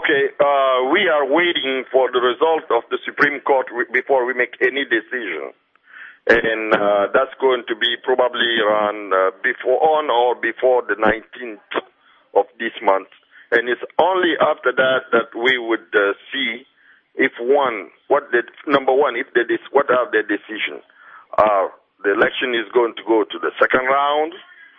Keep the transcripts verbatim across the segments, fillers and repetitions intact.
Okay, uh, we are waiting for the result of the Supreme Court before we make any decision. And uh, that's going to be probably around uh, before on or before the nineteenth of this month. And it's only after that that we would uh, see if one, what the, number one, if the, what are the decisions. Uh, the election is going to go to the second round,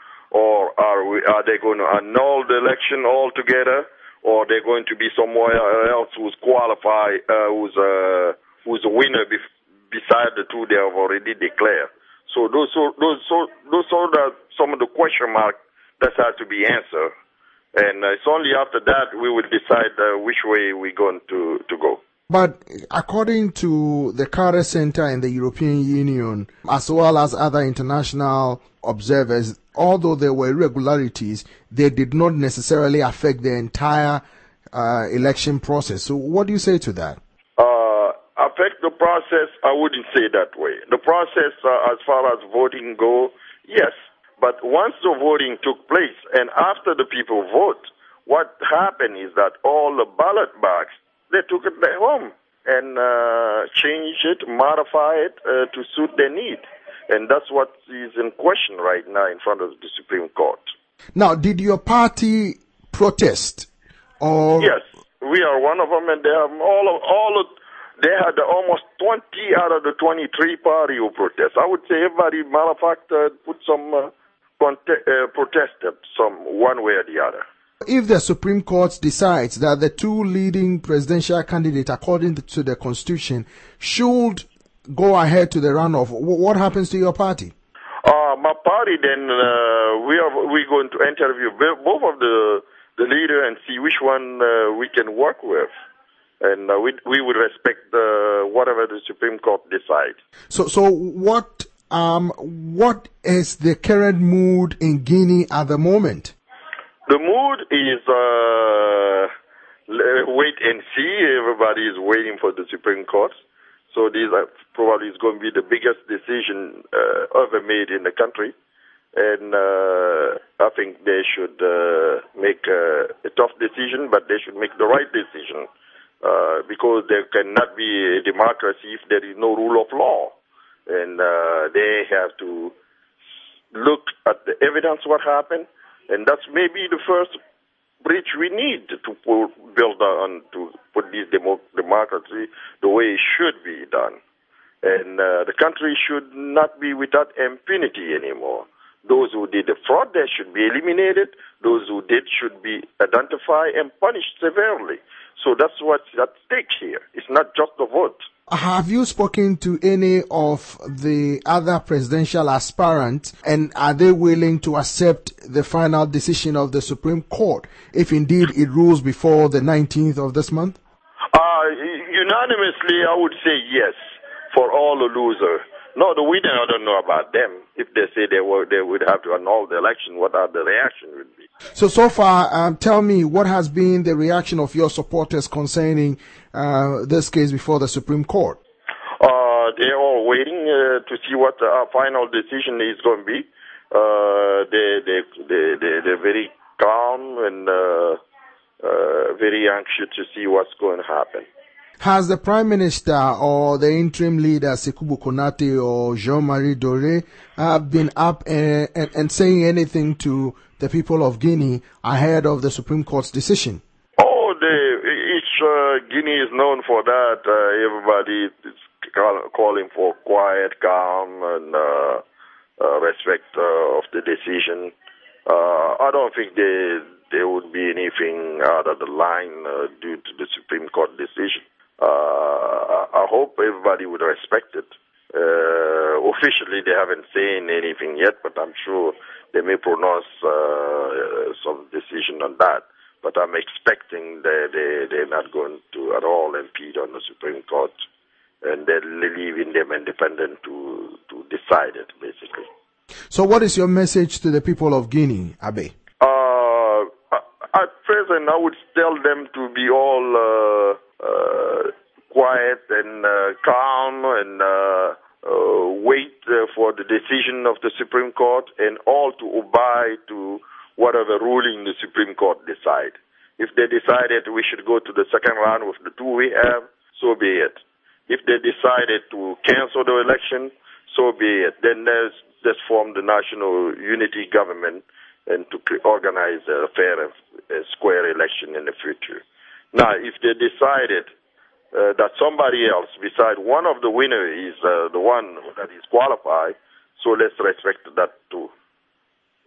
or are, we, are they going to annul the election altogether, or they're going to be somewhere else who's qualified, uh, who's, uh, who's a winner bef- beside the two they have already declared. So those, so, those, so, those are the, some of the question marks that have to be answered. And uh, it's only after that we will decide uh, which way we're going to, to go. But according to the Carter Center and the European Union, as well as other international observers, although there were irregularities, they did not necessarily affect the entire uh, election process. So what do you say to that? Uh, affect the process, I wouldn't say that way. The process, uh, as far as voting go, yes. But once the voting took place and after the people vote, what happened is that all the ballot box, they took it back home and uh, changed it, modified it uh, to suit their need. And that's what is in question right now in front of the Supreme Court. Now, did your party protest? Or yes, we are one of them, and they have all of, all of, they had almost twenty out of the twenty-three party who protest. I would say everybody, matter of fact, uh, put some uh, conte- uh, protested some one way or the other. If the Supreme Court decides that the two leading presidential candidates, according to the Constitution, should go ahead to the runoff, what happens to your party? Uh, my party, then, uh, we are we're going to interview both of the the leader and see which one uh, we can work with. And uh, we we would respect uh, whatever the Supreme Court decides. So, so what um what is the current mood in Guinea at the moment? The mood is uh, wait and see. Everybody is waiting for the Supreme Court. So this are probably is going to be the biggest decision uh, ever made in the country. And uh, I think they should uh, make uh, a tough decision, but they should make the right decision. Uh, because there cannot be a democracy if there is no rule of law. And uh, they have to look at the evidence what happened. And that's maybe the first bridge we need to pull, build on to put this demo- democracy the way it should be done. And uh, the country should not be without impunity anymore. Those who did the fraud, they should be eliminated. Those who did should be identified and punished severely. So that's what's at stake here. It's not just the vote. Have you spoken to any of the other presidential aspirants, and are they willing to accept the final decision of the Supreme Court if indeed it rules before the nineteenth of this month? Uh, unanimously, I would say yes for all the losers. No, the winner, I don't know about them. If they say they were, they would have to annul the election, what are the reaction would be? So, so far, um, tell me, what has been the reaction of your supporters concerning uh, this case before the Supreme Court? Uh, they're all waiting uh, to see what our final decision is going to be. Uh, they, they, they, they, they're very calm and uh, uh, very anxious to see what's going to happen. Has the Prime Minister or the interim leader, Sékou Konate or Jean-Marie Doré, uh, been up and, and, and saying anything to the people of Guinea ahead of the Supreme Court's decision? Oh, they, each uh, Guinea is known for that. Uh, everybody is call, calling for quiet, calm, and uh, uh, respect uh, of the decision. Uh, I don't think there there would be anything out of the line uh, due to the Supreme Court decision. Uh, I hope everybody would respect it. Uh, officially, they haven't said anything yet, but I'm sure they may pronounce uh, some decision on that. But I'm expecting that they, they're not going to at all impede on the Supreme Court, and they're leaving them independent to, to decide it, basically. So what is your message to the people of Guinea, Abe? Uh, at present, I would tell them to be all uh, uh, quiet and uh, calm and uh, uh, wait uh, for the decision of the Supreme Court, and all to obey to whatever ruling the Supreme Court decide. If they decided we should go to the second round with the two we have, so be it. If they decided to cancel the election, so be it. Then there's just form the national unity government and to organize a fair and square election in the future. Now, if they decided uh, that somebody else beside one of the winners is uh, the one that is qualified, so let's respect that too.